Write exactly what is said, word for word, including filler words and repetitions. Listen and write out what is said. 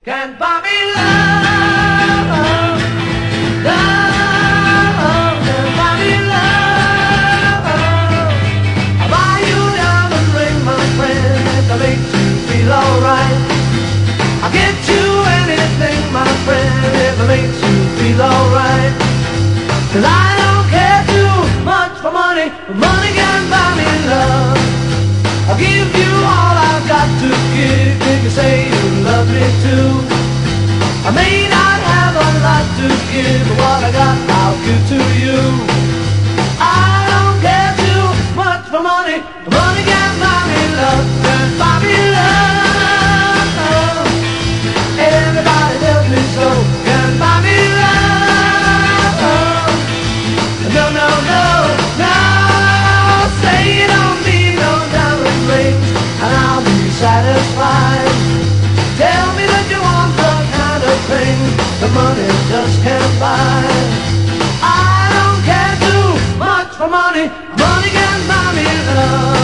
can't buy me love. Love can't buy me love. I'll buy you a diamond ring, my friend, if that makes you feel alright. I'll get you anything, my friend, if it makes you feel alright. 'Cause I don't care too much for money, but money can buy me love. I'll give you all I've got to give if you say you love me too. I may not have a lot to give, but what I got I'll give to you. I don't care too much for money, but money can buy me love, can buy me love. Everybody tells me so, can buy me love. No, no, no, no, say you don't need no diamond rings and I'll be satisfied. Tell me that you want the kind of thing the money just can't buy. I don't care too much for money, money can buy me love.